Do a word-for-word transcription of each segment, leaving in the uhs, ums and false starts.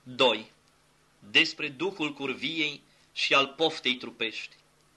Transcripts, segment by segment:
doi. Despre duhul curviei și al poftei trupești.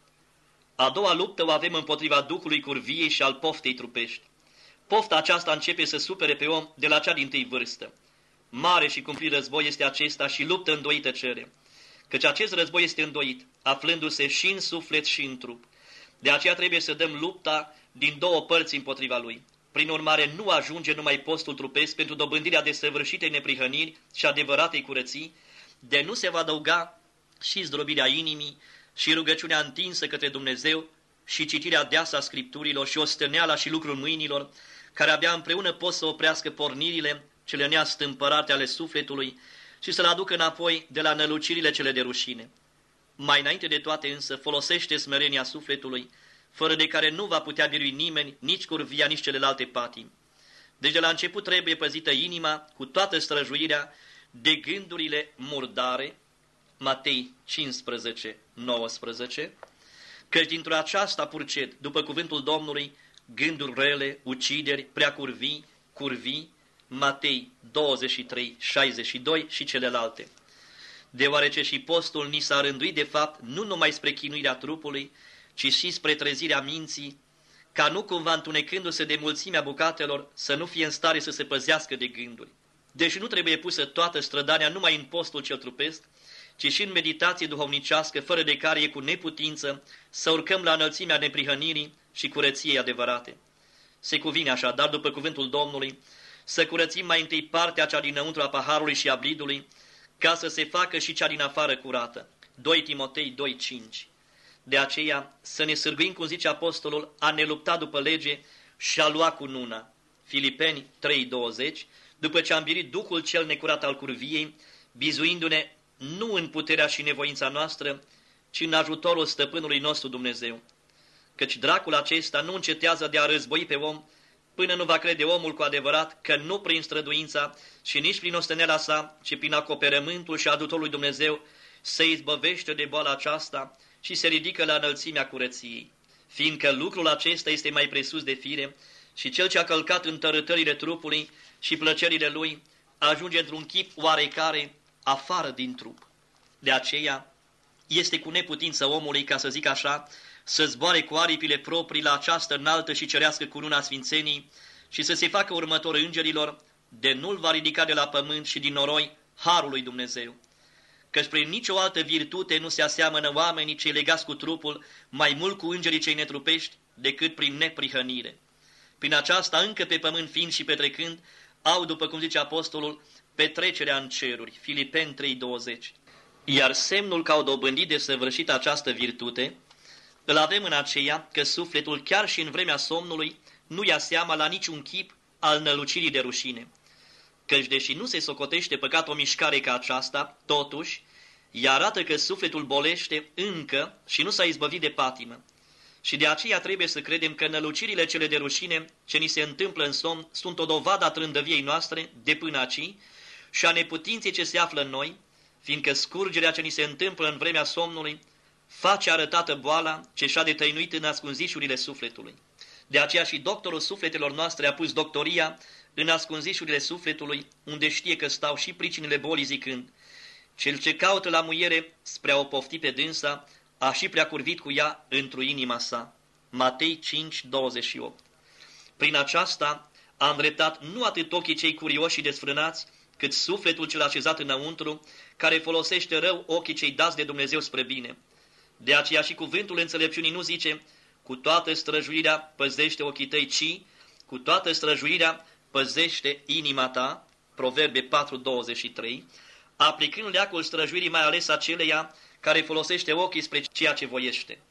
A doua luptă o avem împotriva duhului curviei și al poftei trupești. Pofta aceasta începe să supere pe om de la cea dintâi vârstă. Mare și cumplit război este acesta și luptă îndoită cere, căci acest război este îndoit, aflându-se și în suflet și în trup. De aceea trebuie să dăm lupta din două părți împotriva lui. Prin urmare, nu ajunge numai postul trupesc pentru dobândirea desăvârșitei neprihăniri și adevăratei curății, de nu se va adăuga și zdrobirea inimii și rugăciunea întinsă către Dumnezeu și citirea deasă a Scripturilor și osteneala și lucrul mâinilor, care abia împreună pot să oprească pornirile cele neastâmpărate ale sufletului și să-l aducă înapoi de la nălucirile cele de rușine. Mai înainte de toate însă folosește smerenia sufletului, fără de care nu va putea birui nimeni, nici curvia, nici celelalte patimi. Deci de la început trebuie păzită inima cu toată străjuirea de gândurile murdare, Matei cincisprezece, nouăsprezece, căci dintr-o aceasta purced, după cuvântul Domnului, gânduri rele, ucideri, prea curvii, curvii, Matei douăzeci și trei, șaizeci și doi și celelalte. Deoarece și postul ni s-a rânduit de fapt nu numai spre chinuirea trupului, ci și spre trezirea minții, ca nu cumva întunecându-se de mulțimea bucatelor să nu fie în stare să se păzească de gânduri. Deci nu trebuie pusă toată strădania numai în postul cel trupesc, ci și în meditație duhovnicească, fără de care e cu neputință să urcăm la înălțimea neprihănirii și curăției adevărate. Se cuvine așadar, după cuvântul Domnului, să curățim mai întâi partea cea dinăuntru a paharului și a blidului, ca să se facă și cea din afară curată. doi Timotei doi, cinci. De aceea să ne sârguim, cum zice apostolul, a ne lupta după lege și a lua cu nuna. Filipeni trei, douăzeci, după ce am birit duhul cel necurat al curviei, bizuindu-ne nu în puterea și nevoința noastră, ci în ajutorul stăpânului nostru Dumnezeu. Căci dracul acesta nu încetează de a război pe om, până nu va crede omul cu adevărat că nu prin străduința și nici prin osteneala sa, ci prin acoperământul și ajutorul lui Dumnezeu se izbăvește de boala aceasta și se ridică la înălțimea curăției. Fiindcă lucrul acesta este mai presus de fire și cel ce a călcat în tărâtările trupului și plăcerile lui ajunge într-un chip oarecare afară din trup. De aceea este cu neputință omului, ca să zic așa, să zboare cu aripile proprii la această înaltă și cerească cununa sfințenii și să se facă următor îngerilor, de nu-l va ridica de la pământ și din noroi harul lui Dumnezeu. Căci prin nicio altă virtute nu se aseamănă oamenii cei legați cu trupul mai mult cu îngerii cei netrupești decât prin neprihănire. Prin aceasta, încă pe pământ fiind și petrecând, au, după cum zice apostolul, petrecerea în ceruri, Filipeni trei, douăzeci. Iar semnul că au dobândit de săvârșit această virtute, îl avem în aceea că sufletul, chiar și în vremea somnului, nu ia seama la niciun chip al nălucirii de rușine. Căci deși nu se socotește păcat o mișcare ca aceasta, totuși, ea arată că sufletul bolește încă și nu s-a izbăvit de patimă. Și de aceea trebuie să credem că nălucirile cele de rușine ce ni se întâmplă în somn sunt o dovadă a trândăviei noastre de până aci și a neputinței ce se află în noi, fiindcă scurgerea ce ni se întâmplă în vremea somnului face arătată boala ce și-a detăinuit în ascunzișurile sufletului. De aceea și doctorul sufletelor noastre a pus doctoria în ascunzișurile sufletului, unde știe că stau și pricinile bolii, zicând: cel ce caută la muiere spre a o pofti pe dânsa, a și prea curvit cu ea într-o inima sa. Matei cinci, douăzeci și opt. Prin aceasta a îndreptat nu atât ochii cei curioși și desfrânați, cât sufletul cel așezat înăuntru, care folosește rău ochii cei dați de Dumnezeu spre bine. De aceea și cuvântul înțelepciunii nu zice: cu toată străjuirea păzește ochii tăi, ci cu toată străjuirea păzește inima ta, Proverbe patru, douăzeci și trei, aplicând leacul străjuirii mai ales aceleia care folosește ochii spre ceea ce voiește.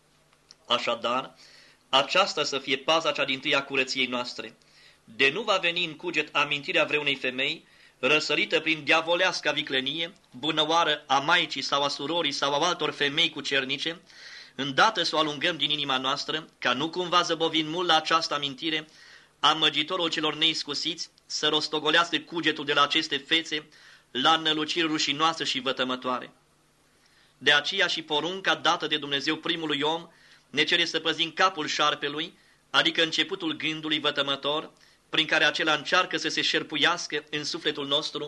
Așadar, aceasta să fie paza cea dintâi a curăției noastre. De nu va veni în cuget amintirea vreunei femei, răsărită prin diavoleasca viclenie, bunăoară a maicii sau a surorii sau a altor femei cucernice, îndată să o alungăm din inima noastră, ca nu cumva zăbovind mult la această amintire, amăgitorul celor neiscusiți să rostogolească cugetul de la aceste fețe la înăluciri rușinoase și vătămătoare. De aceea și porunca dată de Dumnezeu primului om ne cere să păzim capul șarpelui, adică începutul gândului vătămător, prin care acela încearcă să se șerpuiască în sufletul nostru,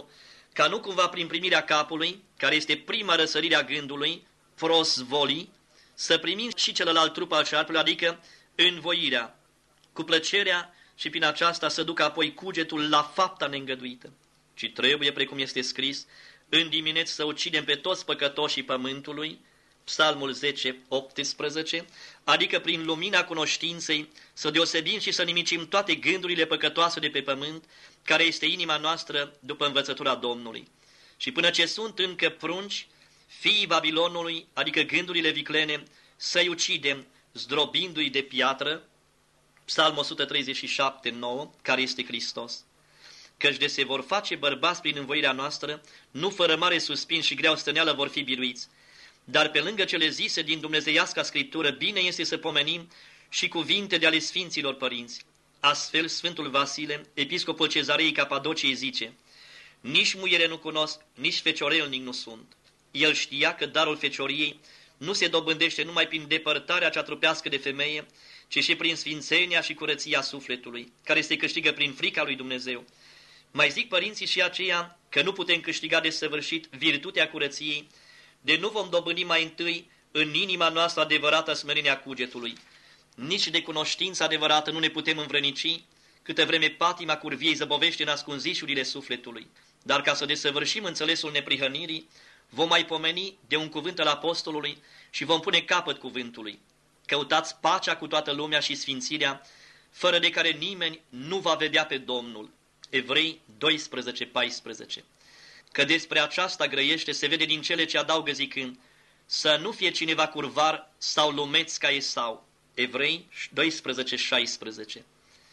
ca nu cumva prin primirea capului, care este prima răsărire a gândului, prosvoli, să primim și celălalt trup al șarpelui, adică învoirea, cu plăcerea și prin aceasta să ducă apoi cugetul la fapta neîngăduită. Ci trebuie, precum este scris, în dimineți să ucidem pe toți păcătoșii pământului, Psalmul zece, optsprezece, adică prin lumina cunoștinței să deosebim și să nimicim toate gândurile păcătoase de pe pământ, care este inima noastră după învățătura Domnului. Și până ce sunt încă prunci, fiii Babilonului, adică gândurile viclene, să-i ucidem, zdrobindu-i de piatră, Psalmul o sută treizeci și șapte, nouă, care este Hristos. Căci de se vor face bărbați prin învoirea noastră, nu fără mare suspin și greau stăneală vor fi biruiți. Dar pe lângă cele zise din dumnezeiasca Scriptură, bine este să pomenim și cuvinte de ale Sfinților Părinți. Astfel, Sfântul Vasile, episcopul Cezarei Capadociei, zice: nici muiere nu cunosc, nici feciorelnic nu sunt. El știa că darul fecioriei nu se dobândește numai prin depărtarea cea trupească de femeie, ci și prin sfințenia și curăția sufletului, care se câștigă prin frica lui Dumnezeu. Mai zic părinții și aceea că nu putem câștiga de săvârșit virtutea curăției, de nu vom dobândi mai întâi în inima noastră adevărată smerenia cugetului. Nici de cunoștință adevărată nu ne putem învrănici, câtă vreme patima curviei zăbovește în ascunzișurile sufletului. Dar ca să desăvârșim înțelesul neprihănirii, vom mai pomeni de un cuvânt al apostolului și vom pune capăt cuvântului. Căutați pacea cu toată lumea și sfințirea, fără de care nimeni nu va vedea pe Domnul. Evrei doisprezece, paisprezece. Că despre aceasta grăiește se vede din cele ce adaugă zicând: să nu fie cineva curvar sau lumeț ca Esau. Evrei doisprezece, șaisprezece.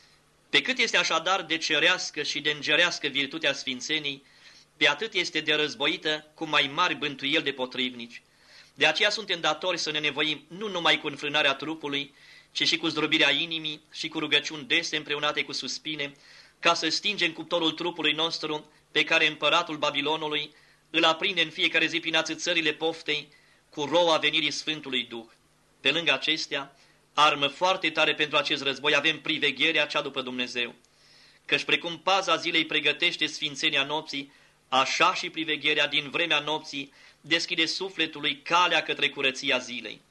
Pe cât este așadar de cerească și de îngerească virtutea sfințenii, pe atât este de războită cu mai mari bântuieli de potrivnici. De aceea suntem datori să ne nevoim nu numai cu înfrânarea trupului, ci și cu zdrobirea inimii și cu rugăciuni dese împreunate cu suspine, ca să stingem cuptorul trupului nostru, pe care împăratul Babilonului îl aprinde în fiecare zi prin ațățările poftei cu roa venirii Sfântului Duh. Pe lângă acestea, armă foarte tare pentru acest război avem privegherea cea după Dumnezeu. Căci precum paza zilei pregătește sfințenia nopții, așa și privegherea din vremea nopții deschide sufletului calea către curăția zilei.